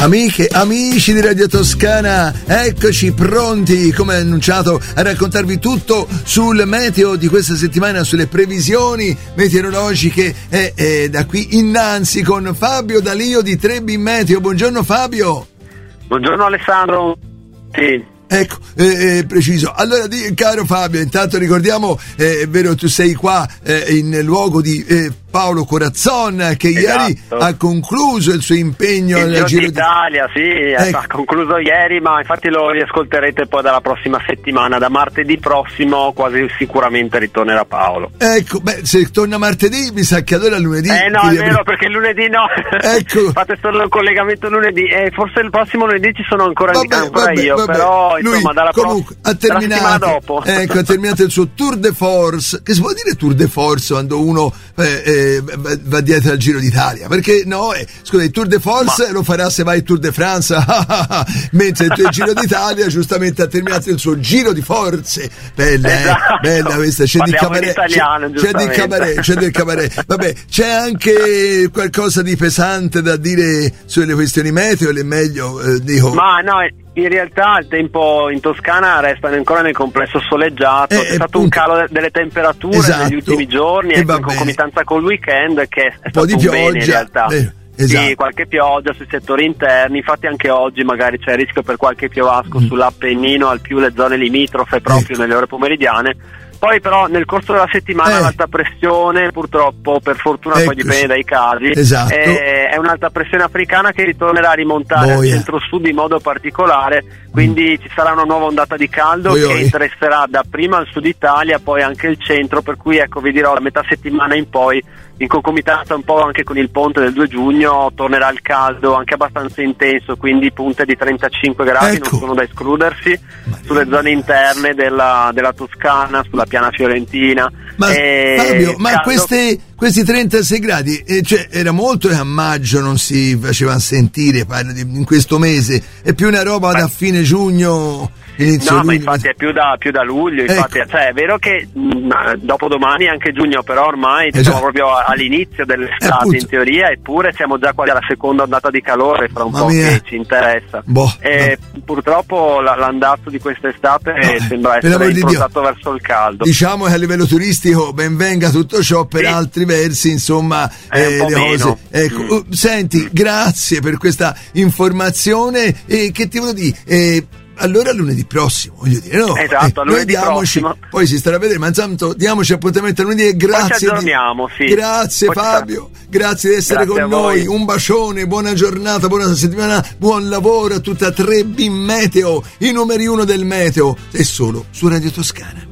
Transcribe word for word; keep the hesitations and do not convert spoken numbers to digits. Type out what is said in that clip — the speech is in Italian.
Amiche, amici di Radio Toscana, eccoci pronti, come annunciato, a raccontarvi tutto sul meteo di questa settimana, sulle previsioni meteorologiche e, e da qui innanzi con Fabio D'Alio di Trebbi Meteo. Buongiorno Fabio. Buongiorno Alessandro. Sì. Ecco, eh, eh, preciso. Allora, di, caro Fabio, intanto ricordiamo, eh, è vero, tu sei qua eh, in luogo di eh, Paolo Corazzon, che esatto. ieri ha concluso il suo impegno il al Giro d'Italia, sì, ecco. Ha concluso ieri, ma infatti lo riascolterete poi dalla prossima settimana, da martedì prossimo quasi sicuramente ritornerà Paolo. Ecco, beh, se torna martedì mi sa che allora lunedì... Eh no, è vero, perché lunedì no, ecco. Fate solo il collegamento lunedì, e forse il prossimo lunedì ci sono ancora, vabbè, ancora vabbè, io, vabbè. però Lui, insomma dalla, comunque, pro- ha terminato, dalla settimana dopo. Ecco, ha terminato il suo tour de force, che si può dire tour de force quando uno eh, eh, va dietro al Giro d'Italia, perché no, eh, scusa, il Tour de Force ma... lo farà se va il Tour de France, mentre il Giro d'Italia giustamente ha terminato il suo Giro di forze. Bella, esatto. eh? Bella questa, c'è del cabaret, italiano, c'è, c'è del cabaret, c'è del cabaret. Vabbè, c'è anche qualcosa di pesante da dire sulle questioni meteo, è meglio eh, dico. Ma no, in realtà il tempo in Toscana resta ancora nel complesso soleggiato, eh, c'è stato appunto. un calo delle temperature esatto. negli ultimi giorni, e ecco, in concomitanza col weekend, che è un stato po' di un pioggia, bene in realtà. Eh. Esatto. Sì, qualche pioggia sui settori interni, infatti anche oggi magari c'è il rischio per qualche piovasco mm. sull'Appennino, al più le zone limitrofe proprio ecco. nelle ore pomeridiane. Poi però nel corso della settimana eh. l'alta pressione, purtroppo, per fortuna Eccoci. poi dipende dai casi, esatto. è, è un'alta pressione africana che ritornerà a rimontare Boia. al centro-sud in modo particolare, quindi mm. ci sarà una nuova ondata di caldo Oi, che oi. interesserà dapprima il sud Italia, poi anche il centro, per cui ecco, vi dirò, da metà settimana in poi, in concomitanza un po' anche con il ponte del due giugno, tornerà il caldo anche abbastanza intenso, quindi punte di trentacinque gradi ecco. non sono da escludersi Ma sulle zone interne della, della Toscana, sulla piana fiorentina. Ma e Fabio, ma caldo... queste, questi trentasei gradi, eh, cioè era molto che a maggio non si facevano sentire, parlo di, in questo mese, è più una roba da fine giugno... Inizio no, luglio. ma infatti è più da, più da luglio, infatti, ecco. cioè, è vero che mh, dopo domani è anche giugno, però ormai eh siamo proprio all'inizio dell'estate eh, in teoria, eppure siamo già quasi alla seconda ondata di calore, fra un Mamma po' mia. che ci interessa. Boh, e no. Purtroppo la, l'andazzo di quest'estate no, sembra per essere di improntato verso il caldo. Diciamo che a livello turistico ben venga tutto ciò, per sì. altri versi insomma eh, le cose. Ecco, mm. uh, senti, grazie per questa informazione, e eh, che ti volevo dire, eh, allora lunedì prossimo, voglio dire, no? Esatto, eh, lunedì noi diamoci, prossimo. Poi si starà a vedere, ma intanto diamoci appuntamento a lunedì e grazie. Poi ci aggiorniamo, di, sì. Grazie poi Fabio, grazie di essere grazie con noi, un bacione, buona giornata, buona settimana, buon lavoro a tutta Trebbi Meteo, i numeri uno del meteo, e solo su Radio Toscana.